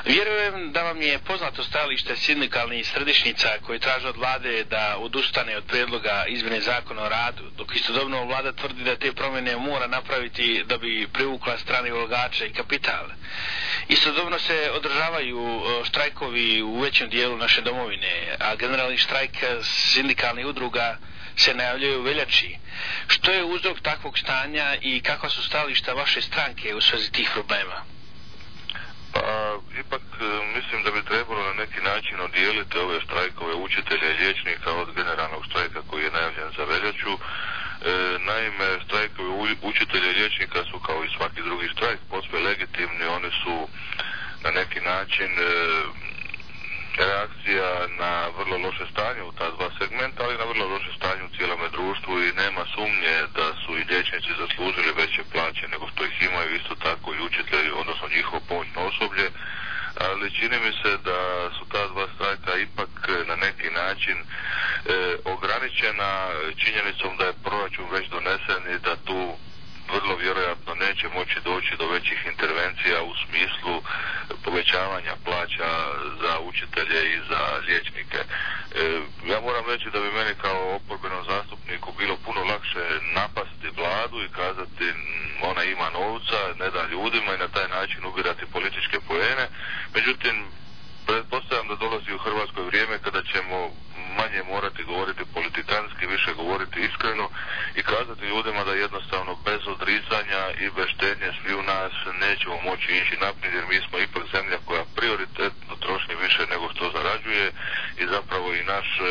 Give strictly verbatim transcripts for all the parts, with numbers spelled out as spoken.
Vjerujem da vam je poznato stajalište sindikalnih središnjica koji traže od vlade da odustane od prijedloga izmjene zakona o radu, dok istodobno vlada tvrdi da te promjene mora napraviti da bi privukla strane ulagače i kapital. Istodobno se održavaju štrajkovi u većem dijelu naše domovine, a generalni štrajk sindikalnih udruga se najavljuje u veljači. Što je uzrok takvog stanja i kakva su stajališta vaše stranke u svezi tih problema? Pa, ipak mislim da bi trebalo na neki način odijeliti ove štrajkove učitelja i liječnika od generalnog štrajka koji je najavljen za veljaču. E, naime, štrajkovi učitelja i liječnika su kao i svaki drugi štrajk posve legitimni, oni su na neki način e, reakcija na vrlo loše stanje u ta dva segmenta, ali na vrlo loše stanje u cijelome društvu i nema sumnje da su i liječnici zaslužili veće plaće nego što ih imaju, isto tako i učitelji, odnosno njihovo pomoćno osoblje, ali čini mi se da su ta dva štrajka ipak na neki način e, ograničena činjenicom da je proračun već donesen i da tu vrlo vjerojatno neće moći doći do većih intervencija u smislu povećavanja plaća za učitelje i za liječnike. E, ja moram reći da bi meni kao oporbenom zastupniku bilo puno lakše napasti vladu i kazati ona ima novca, ne da ljudima i na taj način ubirati političke poene. Međutim, pretpostavljam da dolazi u Hrvatskoj vrijeme kada ćemo manje morati govoriti politikanski, više govoriti iskreno i kazati ljudima da jednostavno bez odricanja i bez štednje svi u nas nećemo moći ići naprijed, jer mi smo ipak zemlja koja prioritetno troši više nego što zarađuje i zapravo i naš e,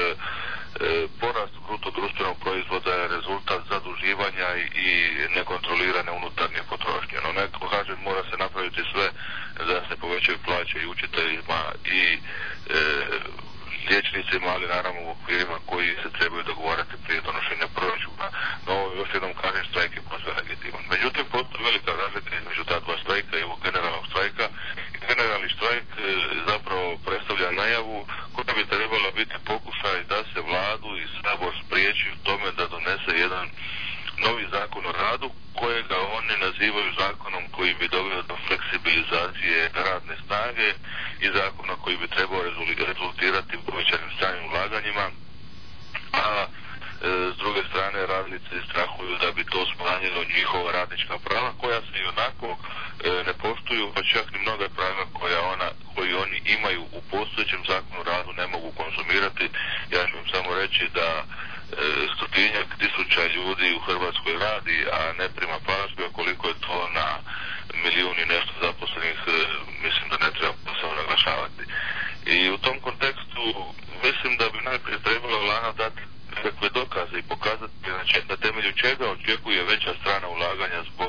porast bruto društvenog proizvoda je rezultat zaduživanja i nekontrolirane unutarnje potrošnje. No neko kaže mora se napraviti sve da se povećaju plaće i učiteljima i e, liječnicima, ali naravno u okvirima koji se trebaju dogovarati prije donošenja proračuna. No, još jednom kažem, štrajk je posve legitiman. Međutim, postoji velika razlika između ta dva štrajka i ovog generalnog štrajka. Generalni štrajk e, zapravo predstavlja najavu koja bi trebala biti pokušaj da se vladu i sabor spriječi u tome da donese jedan novi zakon o radu kojega oni nazivaju zakonom koji bi doveo do fleksibilizacije radne snage i zakona koji bi trebao rezultirati povećanim stranim ulaganjima, a e, s druge strane radnici strahuju da bi to smanjilo njihova radnička prava koja se i onako e, ne poštuju, pa čak ni mnoga prava koja ona, koji oni imaju u postojećem zakonu o radu ne mogu konzumirati. Ja ću im samo reći da stotinjak tisuća ljudi u Hrvatskoj radi, a ne prima plaću, a koliko je to na milijun i nešto zaposlenih, mislim da ne treba posebno naglašavati. I u tom kontekstu mislim da bi najprije trebala vlada dati nekakve dokaze i pokazati na temelju čega očekuje veća strana ulaganja zbog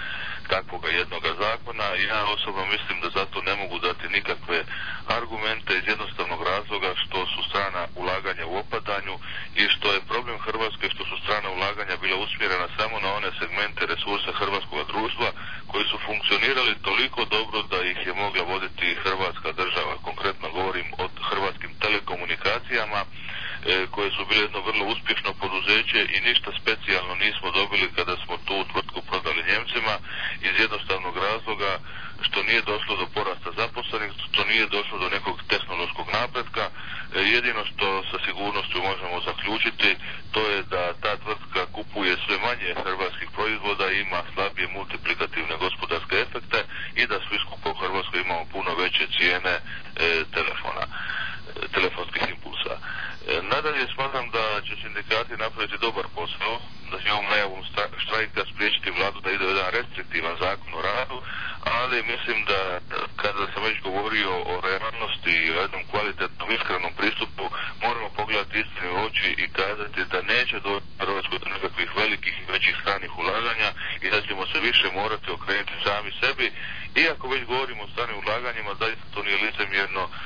takvoga jednoga zakona. Ja osobno mislim da zato ne mogu dati nikakve argumente iz jednostavnog razloga što su strana ulaganja u opadanju i što je problem Hrvatske što su strana ulaganja bila usmjerena samo na one segmente resursa hrvatskog društva koji su funkcionirali toliko dobro da ih je mogla voditi Hrvatska država. Konkretno govorim o hrvatskim telekomunikacijama koje su bile jedno vrlo uspješno poduzeće i ništa specijalno nismo dobili kada smo tu tvrtku prodali Njemcima iz jednostavnog razloga što nije došlo do porasta zaposlenih, što nije došlo do nekog tehnološkog napretka. Jedino što sa sigurnošću možemo zaključiti to je da ta tvrtka kupuje sve manje hrvatskih proizvoda i ima slabije multiplikativne gospodarske efekte i da svi skupo u Hrvatskoj imamo puno veće cijene e, telefona, e, telefonskih impulsa. E, nadalje smatram da će sindikati napraviti dobar posao, da će ovom najavom štrajka spriječiti vladu da ide u jedan restriktivan zakon o radu, ali mislim da kada sam već govorio o realnosti i o jednom kvalitetnom iskrenom pristupu, moramo pogledati istini u oči i kazati da neće doći u Hrvatskoj do nekakvih velikih i većih stranih ulaganja i da ćemo se više morati okrenuti sami sebi. Iako već govorimo o stranim ulaganjima, zaista to nije licemjerno, e,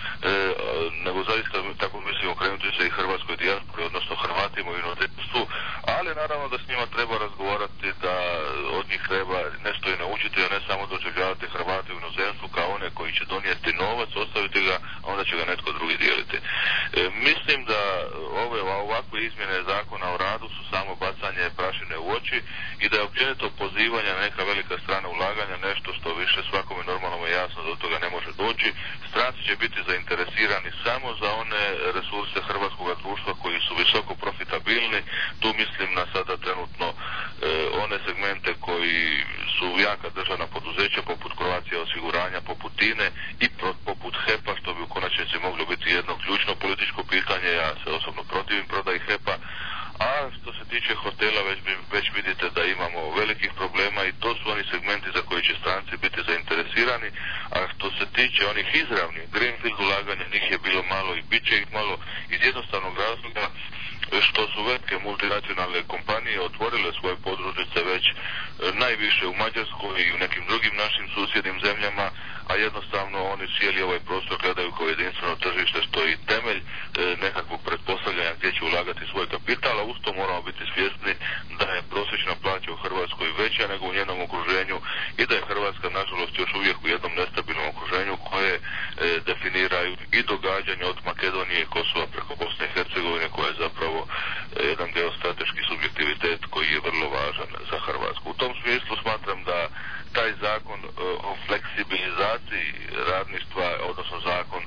nego zaista tako mislim okrenuti se i hrvatskoj dijaspori, odnosno Hrvatima u inozemstvu, ali naravno da s njima treba razgovarati, da od njih treba nešto i naučiti, a ne samo doživljavati Hrvate u inozemstvu kao one koji će donijeti novac, ostaviti ga, a onda će ga netko drugi dijeliti. E, mislim da ove ovakve izmjene zakona o radu su samo bacanje prašine u oči i da je općenito pozivanje na neka velika strana ulaganja nešto što više svakome normalno je jasno da do toga ne može doći. Stranci će biti zainteresirani samo za one resurse hrvatskog društva koji su visoko profitabilni. Tu mislim na sada trenutno e, one segmente koji su jaka državna poduzeća poput Croatia osiguranja, poput INE i pro, poput H E P-a, što bi u konačnici moglo biti jedno ključno političko pitanje. Ja se osobno protivim prodaji H E P-a. A što se tiče hotela, već, već vidite da imamo velikih problema i to su oni segmenti za koji će stranci biti zainteresirani. A što se tiče onih izravnih greenfield ulaganja, njih je bilo malo i bit će ih malo iz jednostavnog razloga što su velike multinacionalne kompanije otvorile svoje podružnice već najviše u Mađarskoj i u nekim drugim našim susjednim zemljama, a jednostavno oni cijeli ovaj prostor gledaju kao jedinstveno tržište što je i temelj e, nekakvog pretpostavljanja gdje će ulagati svoj kapital, a uz to moramo biti svjesni da je prosječna plaća u Hrvatskoj veća nego u njenom okruženju i da je Hrvatska nažalost još uvijek u jednom nestabilnom okruženju koje e, definiraju i događanja od Makedonije i Kosova preko Bosne i Hercegovine, koja je zapravo e, jedan geostrateški subjektivitet koji je vrlo važan za Hrvatsku. U tom smislu smatram da taj zakon e, o fleksibilizaciji radništva, odnosno zakon e,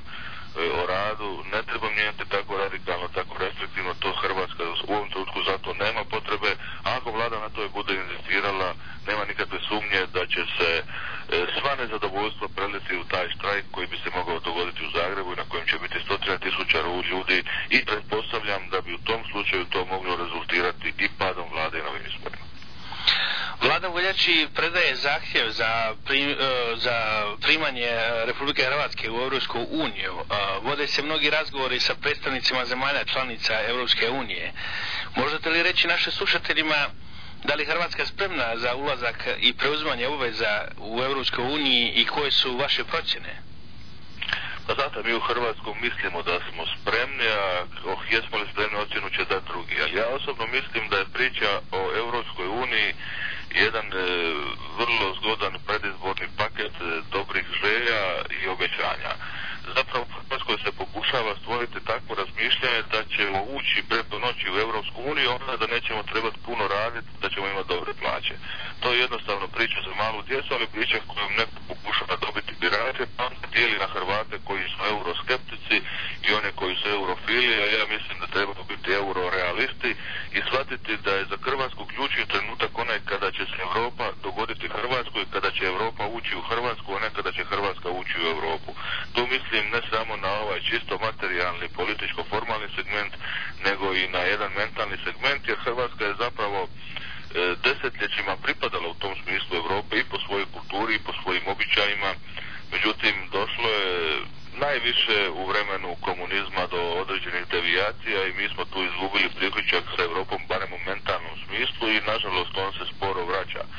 o radu, ne treba mijenjati tako radikalno, tako restriktivno. To Hrvatska u ovom trenutku zato nema potrebe. A ako vlada na to je bude inzistirala, nema nikakve sumnje da će se e, sva nezadovoljstva preliti u taj štrajk koji bi se mogao dogoditi u Zagrebu i na kojem će biti stotine tisuća ljudi i pretpostavljam da bi u tom slučaju to moglo rezultirati i padom vlade i novim izborima. Vlada u veljači predaje zahtjev za, prim, za primanje Republike Hrvatske u Europsku uniju. Vode se mnogi razgovori sa predstavnicima zemalja članica Europske unije. Možete li reći našim slušateljima da li Hrvatska spremna za ulazak i preuzimanje obveza u Europskoj uniji i koje su vaše procjene? Pa zato mi u Hrvatskom mislimo da smo spremni, a oh, jesmo li spremni, ocjenu će dati drugi. Ali ja osobno mislim da je priča o Europskoj uniji jedan e, vrlo zgodan predizborni paket e, dobrih želja i obećanja. Zapravo u Hrvatskoj se pokušava stvoriti takvo razmišljanje da ćemo ući preko noći u Europsku uniju, onda da nećemo trebati puno raditi, da ćemo imati dobre plaće. To je jednostavno priča za malu djecu, ali priča kojom neko pokušava dobiti birače, pa onda dijeli na Hrvate koji su euroskeptici i one koji su eurofili, a ja mislim da trebamo biti eurorealisti i shvatiti da je za Hrvatsku ključni trenutak onaj kada će se Europa dogoditi Hrvatskoj, kada će Europa ući u Hrvatsku, a ne kada će Hrvatska ući u Europu. Tu mislim ne samo na ovaj čisto materijalni, političko-formalni segment, nego i na jedan mentalni segment, jer Hrvatska je zapravo e, desetljećima pripadala u tom smislu Europe i po svojoj kulturi i po svojim običajima. Međutim, došlo je najviše u vremenu komunizma do određenih devijacija i mi smo tu izgubili priključak sa Europom, barem u mentalnom smislu, i nažalost on se sporo vraća. E,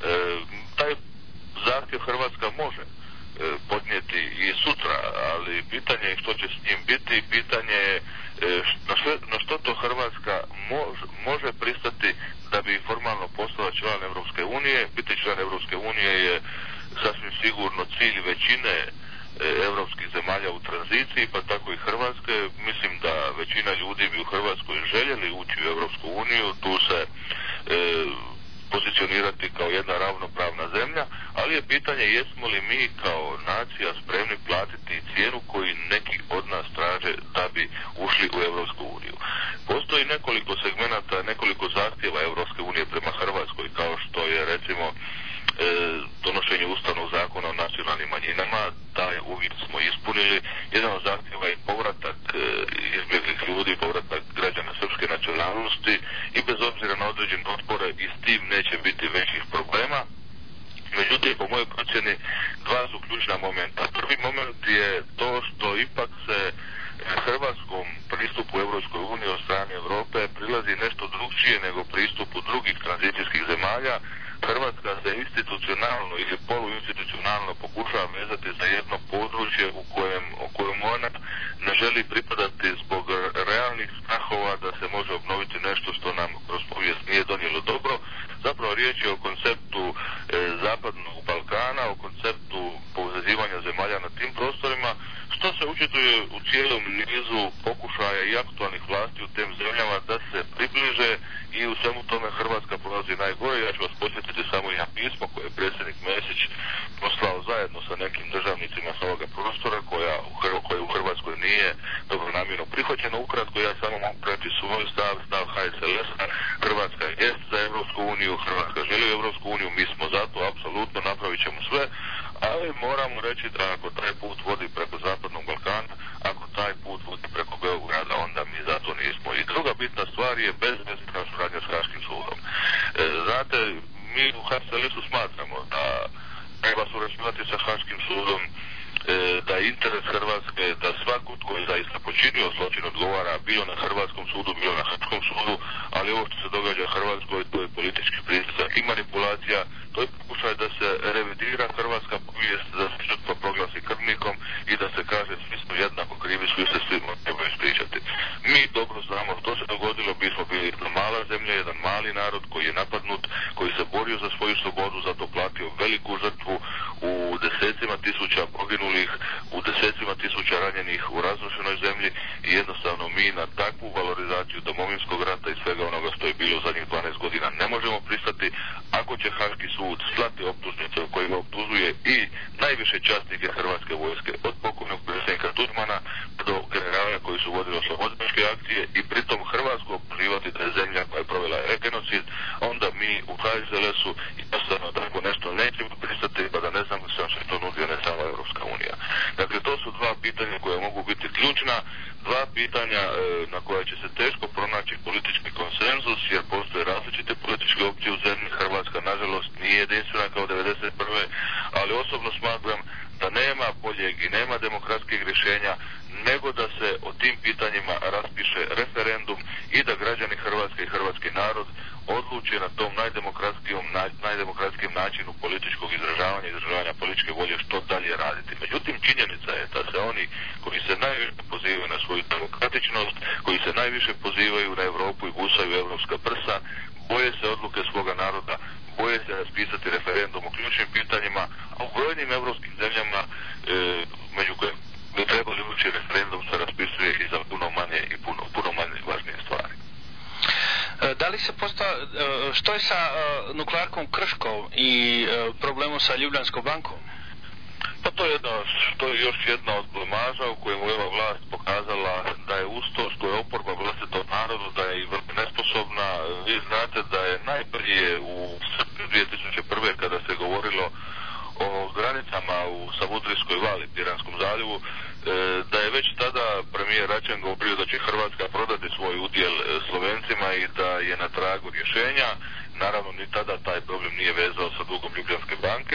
taj zahtjev Hrvatska može podnijeti i sutra, ali pitanje je što će s njim biti, pitanje je na što, na što to Hrvatska može, može pristati da bi formalno postala član Europske unije. Biti član Europske unije je sasvim sigurno cilj većine europskih zemalja u tranziciji, pa tako i Hrvatske. Mislim da većina ljudi bi u Hrvatskoj željeli ući u Europsku uniju, tu se e, pozicionirati kao jedna ravnopravna zemlja, ali je pitanje jesmo li mi kao nacija spremni platiti cijenu koju neki od nas traže da bi ušli u Europsku uniju. Postoji nekoliko segmenata, nekoliko zahtjeva Europske unije prema Hrvatskoj, kao što je recimo e, donošenje ustavnog zakona o nacionalnim manjinama. Taj uvjet smo ispunili. Jedan od zahtjeva je povratak e, izbjeglih ljudi, povratak građana srpske nacionalnosti i bez obzira na određene otpore i s tim neće biti većih problema. Međutim, po mojoj procjeni, dva su ključna momenta. Prvi moment je to što ipak se hrvatskom pristupu Europskoj uniji od strane Europe prilazi nešto drugčije nego pristupu drugih tranzicijskih zemalja. Hrvatska se institucionalno ili poluinstitucionalno pokušava vezati za jedno područje u kojem, u kojem ona ne želi pripadati zbog realnih strahova da se može obnoviti nešto što nam kroz povijest nije donijelo dobro. Zapravo riječ je o konceptu e, zapadnog Balkana, o konceptu povezivanja zemalja na tim prostorima, što se učituje u cijelom nizu pokušaja i aktualnih vlasti u tem zemljama da se približe i u svemu tome Hrvatska prolazi najgore. Ja ću vas posjetiti samo i na pismo koje je predsjednik Mesić poslao zajedno sa nekim državnicima s ovoga prostora koja u, Hr koja u Hrvatskoj nije dobronamjerno prihvaćena. Ukratko ja samo mogu preći svoj stav, stav H S L S-a. Hrvatska jest za Europsku uniju, Hrvatska želi u Europsku uniju, mi smo za to, apsolutno napravit ćemo sve, ali moramo reći da ako taj put vodi preko Zapadnog Balkana, ako taj put vodi preko Beograda, onda mi za to nismo. I druga bitna stvar je bezvezna suradnja s Haškim sudom. E, znate, mi u H S L S-u smatramo da treba surađivati sa Haškim sudom, e, da je interes Hrvatske da svako tko je zaista počinio zločin odgovara bilo na hrvatskom sudu, bilo na Haškom sudu, ali ovo što se događa Hrvatskoj, to je politički pritisak i manipulacija, to je pokušaj da se revidira hrvatska povijest, da se žrtva proglasi krvnikom i da se kaže svi smo jednako krivi, svi se svi trebaju ispričati. Mi dobro znamo što se dogodilo, mi smo bili jedna mala zemlja, jedan mali narod koji je napadnut, koji se borio za svoju slobodu, zato platio veliku žrtvu u desecima tisuća poginulih, u desecima tisuća ranjenih u razrušenoj zemlji i jednostavno mi na takvu valorizaciju domovinskog rata i svega onoga što je bilo zadnjih dvanaest godina ne možemo pristati. Ako će Haški sud slati optužnice u kojima optužuje i najviše časnike Hrvatske vojske, od pokojnog predsjednika Tuđmana do generala koji su vodili oslobodilačke akcije i pritom Hrvatsku optuživati da je zemlja koja je provela genocid, onda mi u H S L S-u jednostavno tako nešto nećemo pristati, pa da ne znam sam što to nudio ne samo Europska unija. Dakle, to su dva pitanja koja mogu biti ključna, dva pitanja e, na koja će se teško pronaći politički konsenzus, jer postoje različite političke opcije u zemlji. Hrvatska, nažalost, nije jedinstvena kao devedeset prve ali osobno smatram da nema boljeg i nema demokratskih rješenja nego da se o tim pitanjima raspiše referendum i da građani Hrvatske i hrvatski narod odluče na tom najdemokratskijom, naj, najdemokratskijem načinu političkog izražavanja i izražavanja političke volje što dalje raditi. Međutim, činjenica je da se oni koji se najviše pozivaju na svoju demokratičnost, koji se najviše pozivaju na Europu i busaju evropska prsa, boje se odluke svoga naroda, boje se raspisati referendum o ključnim pitanjima, a u brojnim evropskim zemljama, e, među kojim bi trebali ući referendum, se raspisuje i za puno manje i puno, puno manje važnije stvari. Da li se posta, što je sa nuklearkom Krško i problemom sa Ljubljanskom bankom? Pa to je, jedna, to je još jedna od blamaža u kojemu je ova vlast pokazala da je uz to što je oporba vlastitom narodu, da je i vrlo nesposobna. Vi znate da je najprije u srpnju dvije tisuće prve kada se govorilo o granicama u Savudrijskoj vali, Piranskom zaljevu, e, da je već tada premijer Račan govorio da će Hrvatska prodati svoj udjel Slovencima i da je na tragu rješenja. Naravno, ni tada taj problem nije vezao sa dugom Ljubljanske banke.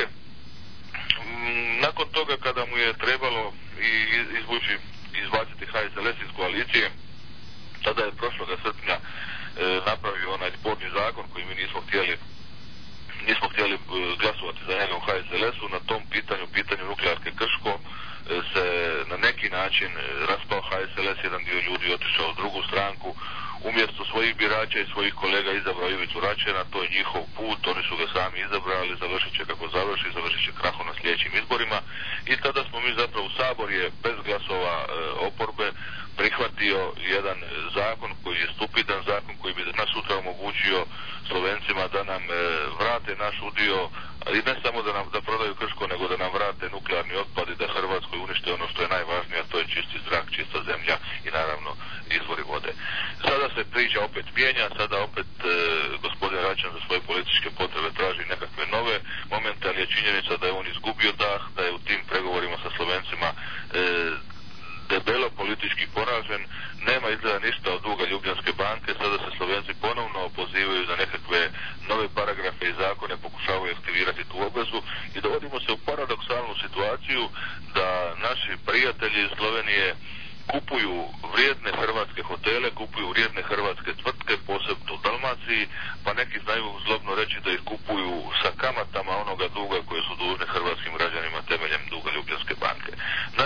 Nakon toga kada mu je trebalo i izvući, izbaciti H S L S iz koalicije, tada je prošloga srpnja e, napravio onaj sporni zakon koji mi nismo htjeli nismo htjeli glasovati za njega u H S L S-u. Na tom pitanju, pitanju nuklearke Krško, se na neki način raspao H S L S, jedan dio ljudi otišao u drugu stranku, umjesto svojih birača i svojih kolega izabrao Ivicu Račana, to je njihov put, oni su ga sami izabrali, završit će kako završi, završit će krahom na sljedećim izborima i tada smo mi zapravo, u Sabor je bez glasova e, oporbe prihvatio jedan zakon koji je stupidan, zakon koji bi danas sutra omogućio Slovencima da nam e, vrate naš udio, ali ne samo da nam da prodaju Krško, nego da nam vrate nuklearni otpad i da Hrvatskoj unište ono što je najvažnije, a to je čisti zrak, čista zemlja i naravno izvori vode. Sada se priča opet mijenja, sada opet e, gospodin Račan za svoje političke potrebe traži nekakve nove momente, ali je činjenica da je on izgubio dah, da je u tim pregovorima sa Slovencima e, debelo politički poražen, nema izgleda ništa od duga Ljubljanske banke, sada se Slovenci ponovno pozivaju za nekakve nove paragrafe i zakone, pokušavaju aktivirati tu obvezu i dovodimo se u paradoksalnu situaciju da naši prijatelji iz Slovenije kupuju vrijedne hrvatske hotele, kupuju vrijedne hrvatske tvrtke, posebno u Dalmaciji, pa neki znaju zlobno reći da ih kupuju sa kamatama onoga duga koje su dužne hrvatskim građanima temeljem duga Ljubljanske banke. Nažalost,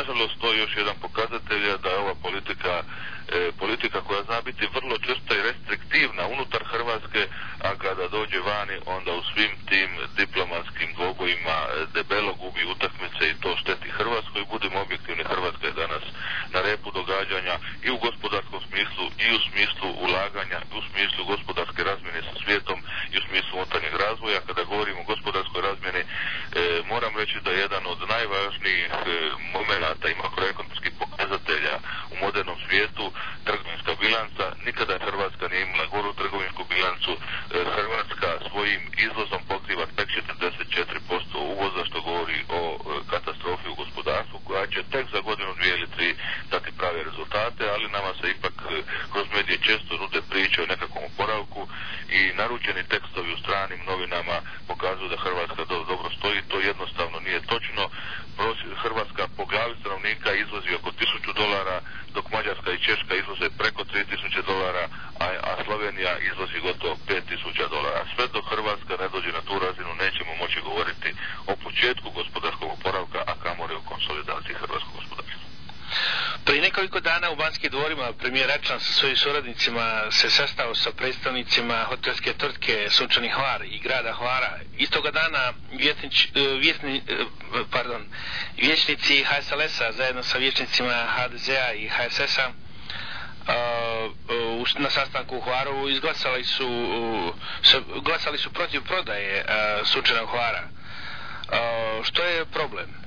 nažalost to je još jedan pokazatelj da je ova politika e, politika koja zna biti vrlo čvrsta i restriktivna unutar Hrvatske, a kada dođe vani onda u svim tim diplomatskim dvobojima debelo gubi utakmice i to šteti Hrvatskoj. Budimo objektivni, Hrvatska je danas na repu događanja i u gospodarskom smislu i u smislu ulaganja i u smislu gospodarske razmjene sa svijetom i u smislu unutarnjeg razvoja. Kada govorimo o gospodarskoj razmjeni, e, moram reći da je jedan od najvažnijih e, momenata i makroekonomskih pokazatelja u modernom svijetu trgovinska bilanca. Nikada Hrvatska nije imala goru trgovinsku bilancu. E, Hrvatska svojim izvozom pokriva tek četrdeset četiri posto uvoza, što govori o e, katastrofi u gospodarstvu koja će tek za godinu, dvije ili tri dati prave rezultate, ali nama se ipak e, kroz medije često nude priče o nekakvom oporavku i naručeni tekstovi u stranim novinama pokazuju da Hrvatska do, dobro stoji. To jednostavno nije točno. Hrvatska po glavi stanovnika izvozi oko tisuću dolara, dok Mađarska i Češka izvoze preko tri tisuće dolara, a, a Slovenija izvozi gotovo pet tisuća dolara. Sve dok Hrvatska ne dođe na tu razinu nećemo moći govoriti o početku gospodarskog oporavka, a kamoli o konsolidaciji hrvatskog gospodarstva. Prije nekoliko dana u Banskim dvorima premijer Račan sa svojim suradnicima se sastao sa predstavnicima hotelske tvrtke Sunčani Hvar i grada Hvara. Istoga dana vjetnič, vjetni, pardon, vijećnici H S L S-a zajedno sa vijećnicima H D Z-a i H S S-a na sastanku u Hvaru izglasali su, glasali su protiv prodaje Sunčanog Hvara. Što je problem?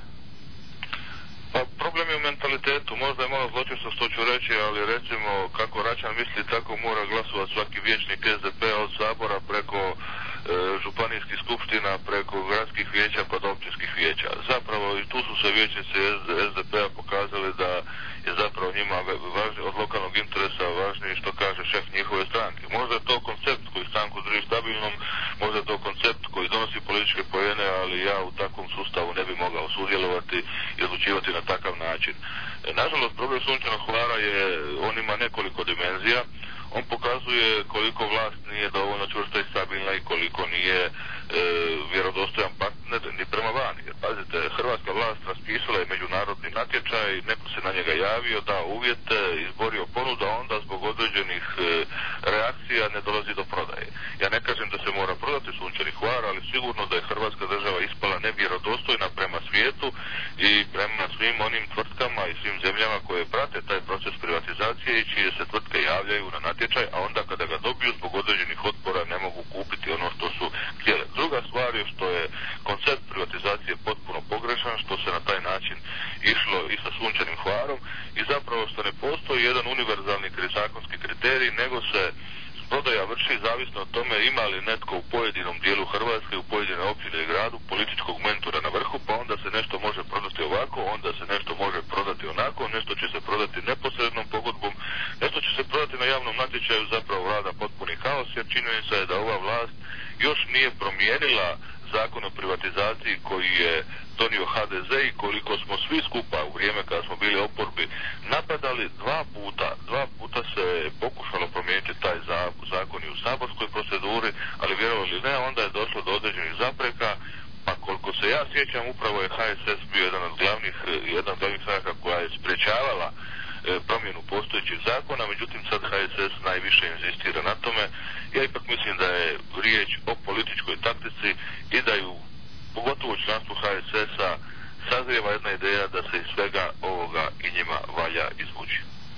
Pa problem je u mentalitetu, možda je malo zločesto što ću reći, ali recimo kako Račan misli tako mora glasovati svaki vijećnik S D P-a od Sabora preko e, županijskih skupština, preko gradskih vijeća pa do općinskih vijeća. Zapravo i tu su se vijećnici S D P-a pokazali da je zapravo njima važni, od lokalnog interesa važniji što kaže šef njihove stranke. Možda je to koncept koji stranku drži stabilnom, možda je to koncept koji donosi političke poene, ali ja u takvom sustavu ne bi mogao sudjelovati i odlučivati na takav način. E, nažalost, problem Sunčanog Hvara je, on ima nekoliko dimenzija. On pokazuje koliko vlast nije dovoljno čvrsta i stabilna i koliko nije e, vjerodostojan partner ni prema vani. Jer, pazite, hrvatska vlast raspisala je međunarodni natječaj, neko se na njega javio, dao uvjete, izborio ponudu, a onda zbog određenih e, reakcija ne dolazi do prodaje. Ja ne kažem da se mora prodati Sunčani Hvar, ali sigurno da je hrvatska država ispala nevjerodostojna prema svijetu i prema svim onim tvrtkama i svim zemljama koje prate taj proces privatizacije i čije se tvrtke javljaju na natječaj, a onda kada ga dobiju zbog određenih otpora ne mogu kupiti ono što su htjele. Druga stvar je što je koncept privatizacije potpuno pogrešan, što se na taj način išlo i sa Sunčanim Hvarom i zapravo što ne postoji jedan univerzalni zakonski kriterij, nego se prodaja vrši zavisno od tome ima li netko u pojedinom dijelu Hrvatske, u pojedine općine i gradu političkog mentora na vrhu, pa onda se nešto može prodati ovako, onda se nešto može prodati onako, nešto će se prodati neposrednom pogodbom, nešto će se prodati na javnom natječaju, zapravo vlada potpuni haos, jer činjenica je da ova vlast još nije promijenila zakon o privatizaciji koji je donio H D Z i koliko smo svi skupa u vrijeme kada smo bili oporbi napadali dva puta, dva puta se pokušalo promijeniti taj zakon i u saborskoj proceduri, ali vjerovali ili ne, onda je došlo do određenih zapreka, pa koliko se ja sjećam upravo je H S S bio jedan od glavnih, jedan od glavnih stranaka koja je sprječavala promjenu postojećih zakona, međutim sad H S S najviše inzistira na tome. Ja ipak mislim da je riječ o političkoj taktici i da ju, pogotovo članstvu H S S-a, sazrijeva jedna ideja da se iz svega ovoga i njima valja izvući.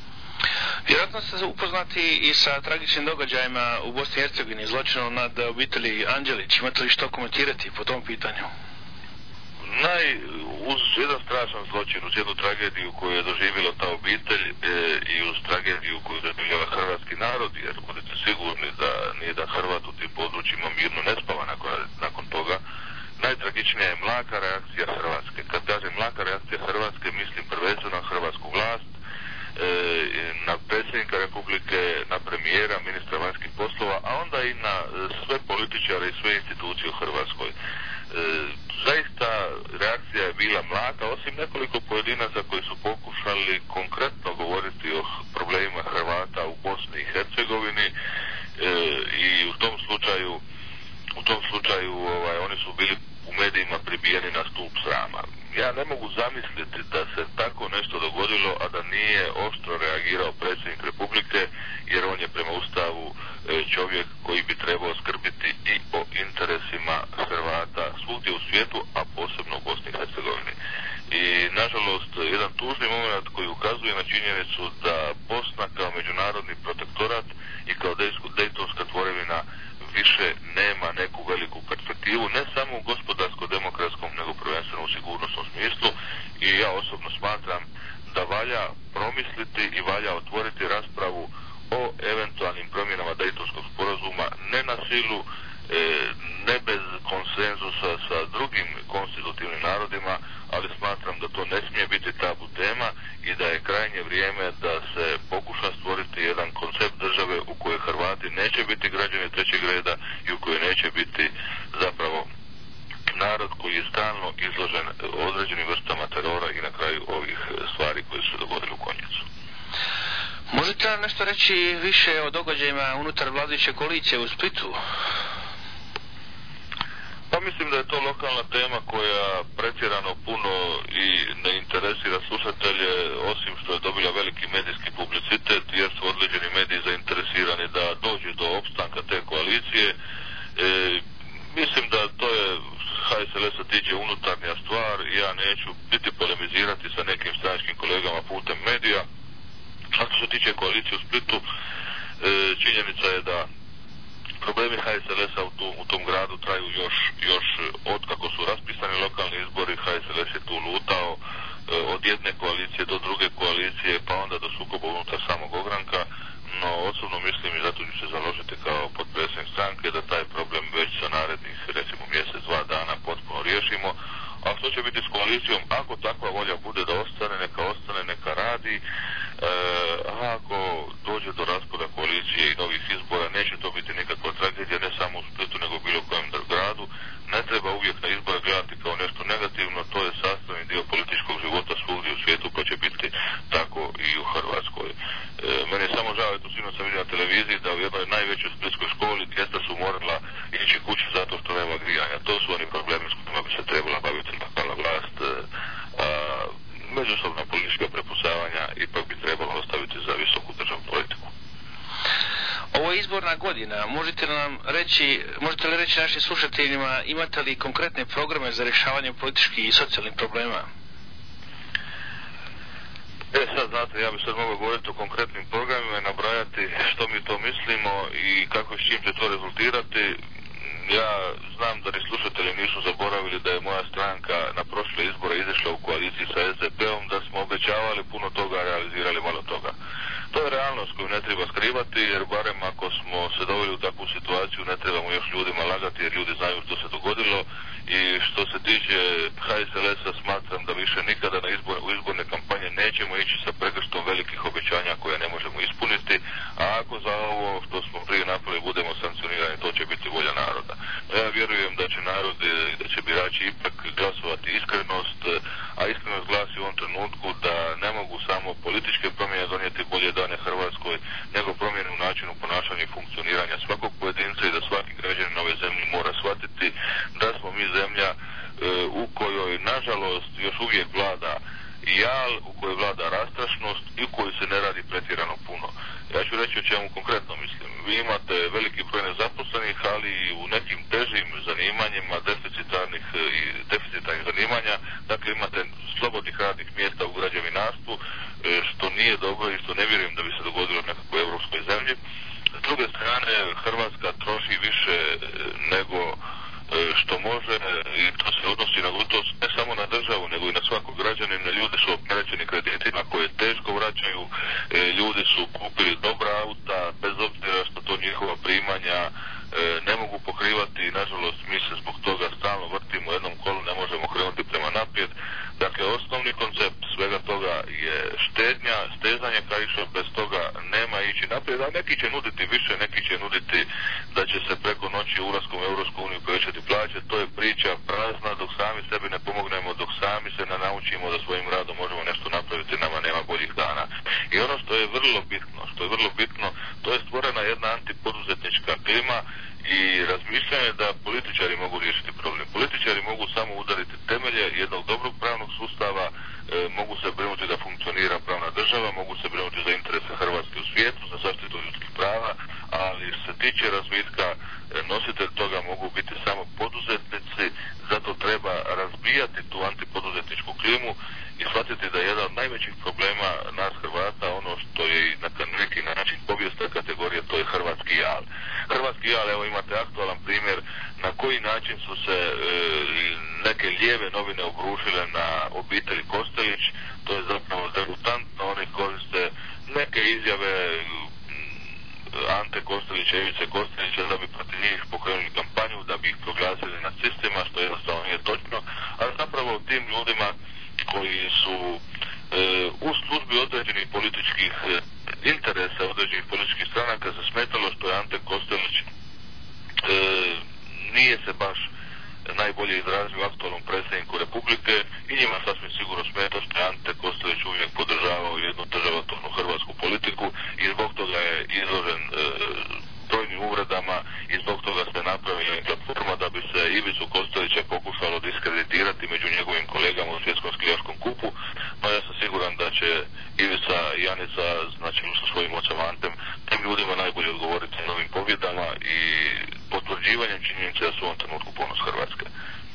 Vjerojatno ste upoznati i sa tragičnim događajima u Bosni i Hercegovini, zločinom nad obitelji Anđelić. Imate li što komentirati po tom pitanju? Naj, uz jedan strašan zločin, uz jednu tragediju koju je doživjela ta obitelj e, i uz tragediju koju je doživjela hrvatski narod, jer budete sigurni da nije da Hrvat u tim područjima mirno ne spava nakon, nakon toga, najtragičnija je mlaka reakcija Hrvatske. Kad kažem mlaka reakcija Hrvatske, mislim prvenstveno na hrvatsku vlast, e, na predsjednika Republike, na premijera, ministra vanjskih poslova, a onda i na sve političare i sve institucije u Hrvatskoj. E, zaista reakcija je bila mlaka, osim nekoliko pojedinaca koji su pokušali konkretno govoriti o problemima Hrvata u Bosni i Hercegovini e, i u tom slučaju u tom slučaju ovaj, oni su bili u medijima pribijeni na stup srama. Ja ne mogu zamisliti da se tako nešto dogodilo, a da nije oštro reagirao predsjednik Republike, jer on je prema Ustavu čovjek koji bi trebao skrbiti i o interesima Hrvata svugdje u svijetu, a posebno u Bosni i Hercegovini. I nažalost jedan tužni moment koji ukazuje na činjenicu da Bosna kao međunarodni protektorat i kao dejtonska tvorevina više nema neku veliku perspektivu, ne samo u gospodarsko-demokratskom, nego prvenstveno u sigurnosnom smislu, i ja osobno smatram da valja promisliti i valja otvoriti raspravu o eventualnim promjenama Dejtonskog sporazuma, ne na silu, ne bez konsenzusa sa drugim konstitutivnim narodima, ali smatram da to ne smije biti tabu tema i da je krajnje vrijeme da se pokuša stvoriti jedan koncept države u kojoj Hrvati neće biti građani trećeg reda i u kojoj neće biti zapravo narod koji je stalno izložen određenim vrstama terora i na kraju ovih stvari koje su se dogodile u Konjicu. Možete nam nešto reći više o događajima unutar vladajuće koalicije u Splitu? Pa mislim da je to lokalna tema koja pretjerano puno i ne interesira slušatelje, osim što je dobila veliki medijski publicitet, jer su određeni mediji zainteresirani da dođe do opstanka te koalicije. E, mislim da to je H S L S-a tiče unutarnja stvar, ja neću biti polemizirati sa nekim stranačkim kolegama putem medija. A što se tiče koalicije u Splitu, e, činjenica je da problemi H S L S-a u, u tom gradu traju još, još od kako su raspisani lokalni izbori. H S L S je tu lutao e, od jedne koalicije do druge koalicije, pa onda do sukoba unutar samog ogranka, no osobno mislim i zato ću se založiti kao potpredsjednik stranke da taj problem već za narednih recimo mjesec, dva dana potpuno riješimo. A što će biti s koalicijom? Ako takva volja bude da ostane, neka ostane, neka radi. E, a ako dođe do raspada koalicije i novih izbora, neće to biti nikakva tragedija, ne samo u Splitu, nego bilo kojem gradu. Ne treba uvijek na izbore gledati kao nešto negativno, to je sastavni dio političkog života svugdje u svijetu, pa će biti tako i u Hrvatskoj. E, meni je samo žao, eto sinoć sam vidio na televiziji da u jednoj najvećoj splitskoj školi djeca su morala ići kući zato što nema grijanja. To su oni problemi s kojima bi se trebala baviti lokalna vlast. A, međusobna politička prepucavanja ipak bi trebalo ostaviti za visoku državnu politiku. Ovo je izborna godina. Možete li nam reći, možete li reći našim slušateljima, imate li konkretne programe za rješavanje političkih i socijalnih problema? E sad, znate, ja bih sad mogao govoriti o konkretnim programima i nabrajati što mi to mislimo i kako s čim će to rezultirati. Ja znam da ni slušatelji nisu zaboravili da je moja stranka na prošle izbore izašla u koaliciji sa S D P-om, da smo obećavali puno toga, realizirali malo toga. To je realnost koju ne treba skrivati, jer barem ako smo se doveli u takvu situaciju, ne trebamo još ljudima lagati, jer ljudi znaju što se dogodilo. I što se tiče H S L S-a, smatram da više nikada na izbor, u izborne kampanje nećemo ići sa pregrštom velikih obećanja koje ne možemo ispuniti, a ako za ovo što smo prije napravili budemo sankcionirani, to će biti volja naroda. Ja vjerujem da će narod i da će birači ipak glasovati iskrenost, a iskrenost glasi u ovom trenutku da ne mogu samo političke promjene donijeti bolje dane Hrvatskoj, nego promjene u načinu ponašanja i funkcioniranja svakog pojedinca i da svaki građanin ove zemlje mora shvatiti da smo mi zemlja e, u kojoj nažalost još uvijek vlada jal, u kojoj vlada rastrašnost i u kojoj se ne radi pretjerano puno. Ja ću reći o čemu konkretno mislim. Vi imate veliki broj nezaposlenih, ali i u nekim težim zanimanjima, deficitarnih i deficitarnih zanimanja, dakle imate slobodnih radnih mjesta u građevinarstvu, što nije dobro i što ne vjerujem da bi se dogodilo u nekakvoj europskoj zemlji. S druge strane, Hrvatska troši više nego što može i to se odnosi na gotovost ne samo na državu nego i na svakog građanina. Ljudi su opterećeni kreditima koje teško vraćaju, ljudi su kupili dobra auta bez obzira što to njihova primanja ne mogu pokrivati i nažalost mi se zbog toga stalno vrtimo u jednom kolu, ne možemo krenuti prema naprijed. Dakle, osnovni koncept svega toga je štednja, stezanje kaiša, bez toga nema ići naprijed, a neki će nuditi više, neki će nuditi da će se preko noći ulaskom u Europsku uniju povećati plaće. To je priča prazna, dok sami sebi ne pomognemo, dok sami se ne naučimo da svojim radom možemo nešto napraviti, nama nema boljih dana. I ono što je vrlo bitno, što je vrlo bitno, to je stvorena jedna antipoduzetnička klima i razmišljanje da političari mogu riješiti problem. Političari mogu samo udariti temelje jednog dobrog pravnog sustava, e, mogu se brinuti da funkcionira pravna država, mogu se brinuti za interese Hrvatske u svijetu, za zaštitu ljudskih prava, ali što se tiče razvitka, nositelj toga mogu biti samo poduzetnici, zato treba razbijati tu antipoduzetničku klimu i shvatiti da je jedan od najvećih problema nas Hrvata, ono što je i na neki način povijesna kategorija, to je hrvatski jal. Hrvatski jal, evo imate aktualan primjer na koji način su se e, neke lijeve novine obrušile na obitelj Kostelić, to je zapravo degutantno, oni koriste neke izjave Ante Kostelića, Ivice Kostelića da bi protiv njih pokrenuli kampanju, da bi ih proglasili nacistima, što jednostavno nije točno, ali zapravo tim ljudima koji su e, u službi određenih političkih e, interesa, određenih političkih stranaka se smetalo što je Ante Kostelić e, nije se baš najbolje izrazio u aktualnom predsjedniku Republike i njima sasvim sigurno smeta što je Ante Kostelić uvijek podržavao jednu državotvornu hrvatsku politiku i zbog toga je izložen e, brojnim uvredama i zbog toga se napravila platforma da bi se Ivicu Kostelića pokušalo diskreditirati među njegovim kolegama u svjetskom skijaškom kupu, no ja sam siguran da će Ivica i Janica, znači sa svojim ocem Antem, tim ljudima najbolje odgovoriti na novim pobjedama i potvrđivanjem činjenice da su u ovom trenutku ponos Hrvatske.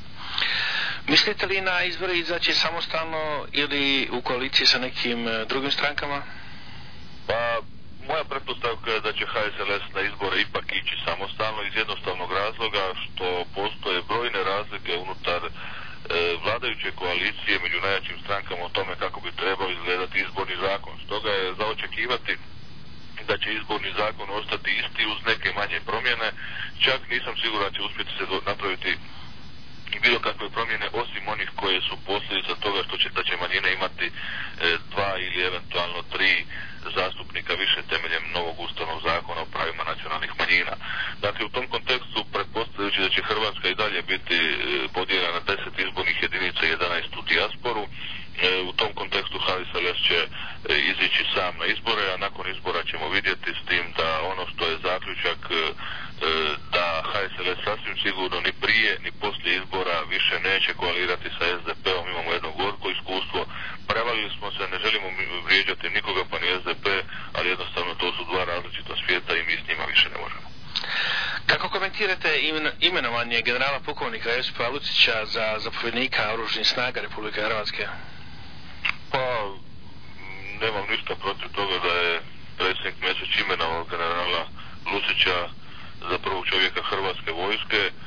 Mislite li na izbore izaći samostalno ili u koaliciji sa nekim drugim strankama? Pa, moja pretpostavka je da će H S L S na izbore ipak ići samostalno iz jednostavnog razloga što postoje brojne razlike unutar e, vladajuće koalicije među najjačim strankama o tome kako bi trebao izgledati izborni zakon. Stoga je za očekivati da će izborni zakon ostati isti uz neke manje promjene, čak nisam siguran da će uspjeti se napraviti i bilo kakve promjene osim onih koje su posljedica toga što će da će manjine imati e, dva ili eventualno tri zastupnika više temeljem novog ustavnog zakona o pravima nacionalnih manjina. Dakle, u tom kontekstu pretpostavljajući da će Hrvatska i dalje biti e, podijeljena na deset izbornih jedinica i jedanaest u dijasporu, e, u tom kontekstu H S L S će e, izići sam na izbore, a nakon izbora ćemo vidjeti s tim da ono što je zaključak e, da H S L S sasvim sigurno ni prije ni poslije izbora više neće koalirati sa S D P-om, imamo jedno gorko iskustvo, prevalili smo se, ne želimo vrijeđati nikoga pa ni S D P, ali jednostavno to su dva različita svijeta i mi s njima više ne možemo. Kako komentirate imenovanje generala pukovnika Josipa Lucića za zapovjednika oružanih snaga Republike Hrvatske? Pa, nemam ništa protiv toga da je predsjednik Mesić imenovao generala Lucića za prvog čovjeka Hrvatske vojske, e,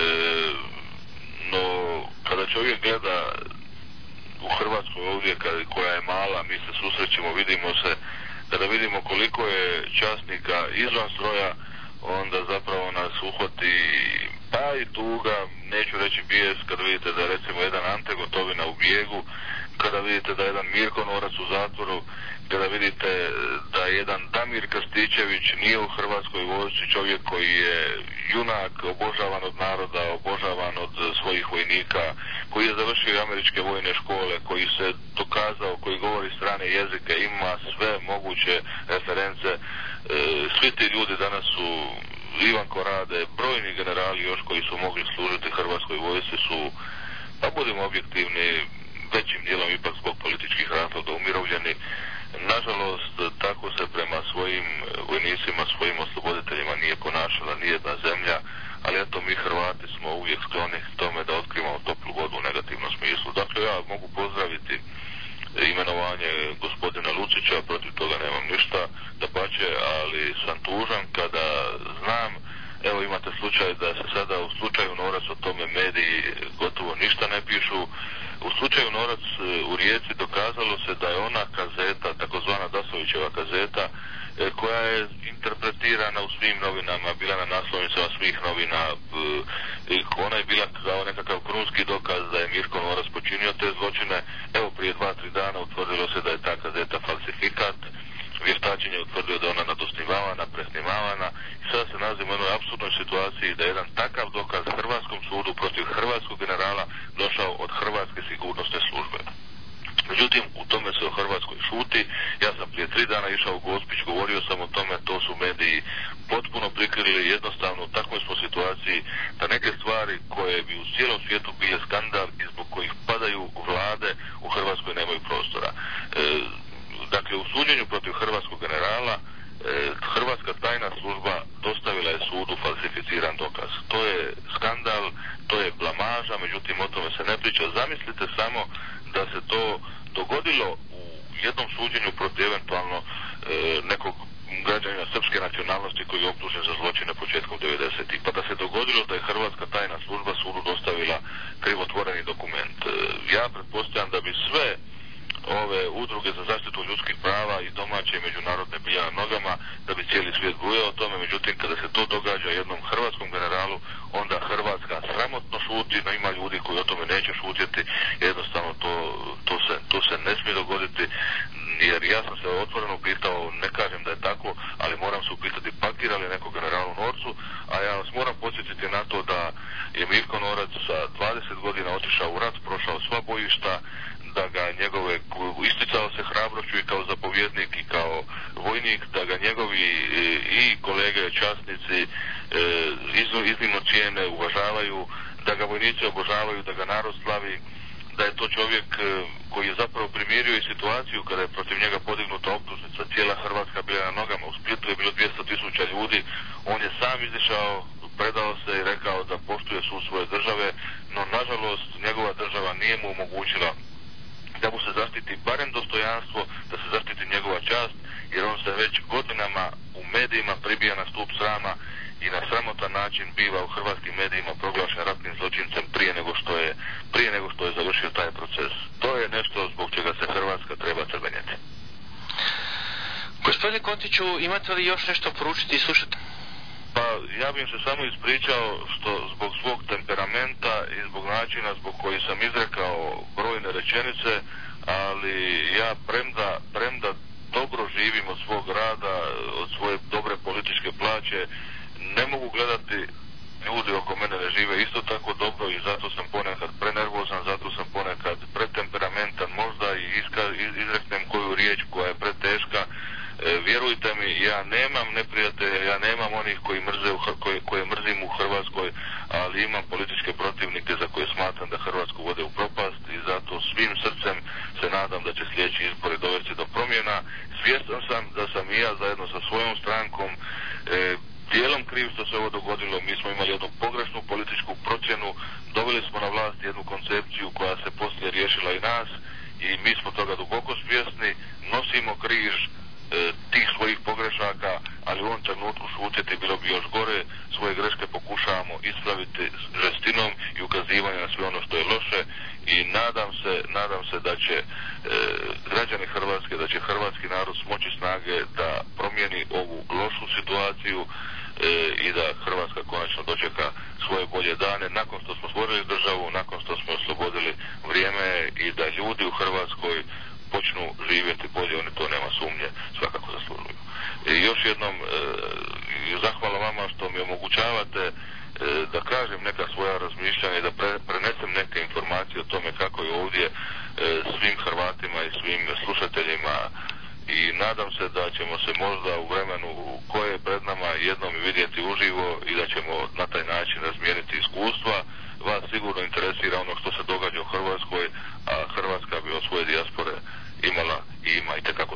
no kada čovjek gleda u Hrvatskoj ovdje koja je mala, mi se susrećemo, vidimo se, kada vidimo koliko je časnika izvan stroja, onda zapravo nas uhvati pa i tuga, neću reći bijes, kada vidite da je recimo jedan Ante Gotovina u bijegu, kada vidite da je jedan Mirko Norac u zatvoru, kada vidite da je jedan Damir Krstičević nije u Hrvatskoj vojsci, čovjek koji je junak, obožavan od naroda, obožavan od svojih vojnika, koji je završio američke vojne škole, koji se dokazao, koji govori strane jezike, ima sve moguće reference. E, svi ti ljudi danas su Ivan Korade, brojni generali još koji su mogli služiti Hrvatskoj vojsci su, pa budemo objektivni, većim dijelom ipak zbog političkih razloga umirovljeni. Nažalost, tako se prema svojim vojnicima, svojim osloboditeljima nije ponašala nijedna zemlja, ali eto mi Hrvati smo uvijek skloni tome da otkrivamo toplu vodu u negativnom smislu. Dakle, ja mogu pozdraviti imenovanje gospodina Lucića, protiv toga nemam ništa, dapače, ali sam tužan kada znam, evo imate slučaj da se sada u slučaju Norac o tome mediji gotovo ništa ne pišu. U slučaju Norac u Rijeci dokazalo se da je ona kazeta, takozvana Dasovićeva kazeta, koja je interpretirana u svim novinama, bila na naslovnicama svih novina, ona je bila kao nekakav krunski dokaz da je Mirko Norac počinio te zločine. Evo prije dva, tri dana utvrdilo se da je ta kazeta falsifikat, vještačenje utvrdio da je ona nadosnimavana, presnimavana i sada se nalazimo u jednoj apsurdnoj situaciji da je jedan takav dokaz Hrvatskom sudu protiv hrvatskog generala došao od Hrvatske sigurnosne službe. Međutim, u tome se o Hrvatskoj šuti. Ja sam prije tri dana išao u Gospić, govorio sam o tome, to su mediji potpuno prikrili, jednostavno u takvoj smo situaciji da neke stvari koje bi u cijelom svijetu bile skandal i zbog kojih padaju vlade u Hrvatskoj nemaju prostora. E, dakle, u suđenju protiv hrvatskog generala Hrvatska tajna služba dostavila je sudu falsificiran dokaz. To je skandal, to je blamaža, međutim o tome se ne priča. Zamislite samo da se to dogodilo u jednom suđenju protiv eventualno e, nekog građanina srpske nacionalnosti koji je optužen za zločine početkom devedesetih. Pa da se dogodilo da je Hrvatska tajna služba sudu dostavila krivotvoreni dokument. E, ja pretpostavljam da bi sve ove udruge za zaštitu ljudskih prava i domaće i međunarodne bile na nogama, da bi cijeli svijet brujao o tome, međutim kada se to događa jednom hrvatskom generalu, onda Hrvatska sramotno šuti, no ima ljudi koji o tome neće šutjeti, jednostavno to, to, se, to se ne smije dogoditi, jer ja sam se otvoreno pitao, ne kažem da je tako, ali moram se upitati pakira li neko general u Norcu, a ja vas moram podsjetiti na to da je Mirko Norac sa dvadeset godina otišao u rat, prošao sva bojišta, da ga njegove, isticao se hrabrošću i kao zapovjednik i kao vojnik, da ga njegovi i kolege časnici iznimno cijene, uvažavaju, da ga vojnici obožavaju, da ga narod slavi, da je to čovjek koji je zapravo primirio i situaciju kada je protiv njega podignuta optužnica, cijela Hrvatska bila na nogama, u Splitu je bilo dvjesto tisuća ljudi, on je sam izišao, predao se i rekao da poštuje sud svoje države, no nažalost njegova država nije mu omogućila da mu se zaštiti barem dostojanstvo, da se zaštiti njegova čast, jer on se već godinama u medijima pribija na stup srama i na sramotan način biva u hrvatskim medijima proglašen ratnim zločincem prije nego što je, prije nego što je završio taj proces. To je nešto zbog čega se Hrvatska treba crvenjeti. Gospodine Kontiću, imate li još nešto poručiti i slušati? Pa ja bih se samo ispričao što zbog svog temperamenta i zbog načina zbog koji sam izrekao brojne rečenice, ali ja premda, premda dobro živim od svog rada, od svoje dobre političke plaće, ne mogu gledati ljudi oko mene ne žive isto tako dobro i zato sam ponekad prenervozan, zato sam ponekad pretemperamentan, možda i iska, izreknem koju riječ koja je preteška. E, vjerujte mi, ja nemam neprijatelje, ja nemam onih koji mrze u, koje, koje mrzim u Hrvatskoj, ali imam političke protivnike za koje smatram da Hrvatsku vode u propast i zato svim srcem se nadam da će sljedeći izbori dovesti do promjena. Svjestan sam da sam i ja zajedno sa svojom strankom e, dijelom kriv što se ovo dogodilo. Mi smo imali jednu pogrešnu političku procjenu, doveli smo na vlast jednu koncepciju koja se poslije riješila i nas i mi smo toga duboko svjesni, nosimo križ tih svojih pogrešaka, ali u ovom trenutku šutjeti bilo bi još gore, svoje greške pokušavamo ispraviti žestinom i ukazivanjem na sve ono što je loše i nadam se, nadam se da će e, građani Hrvatske, da će hrvatski narod smoći snage da promijeni ovu lošu situaciju e, i da Hrvatska konačno dočeka svoje bolje dane nakon što smo stvorili državu, nakon što smo oslobodili vrijeme i da ljudi u Hrvatskoj počnu živjeti bolje, oni to nema sumnje, svakako zaslužuju. I još jednom e, zahvala vama što mi omogućavate e, da kažem neka svoja razmišljanja i da pre, prenesem neke informacije o tome kako je ovdje e, svim Hrvatima i svim slušateljima i nadam se da ćemo se možda u vremenu koje je pred nama jednom vidjeti uživo i da ćemo na taj način razmijeniti iskustva. Vas sigurno interesira ono što se događa u Hrvatskoj, a Hrvatska bi od svoje dijaspore imala i ima i tekako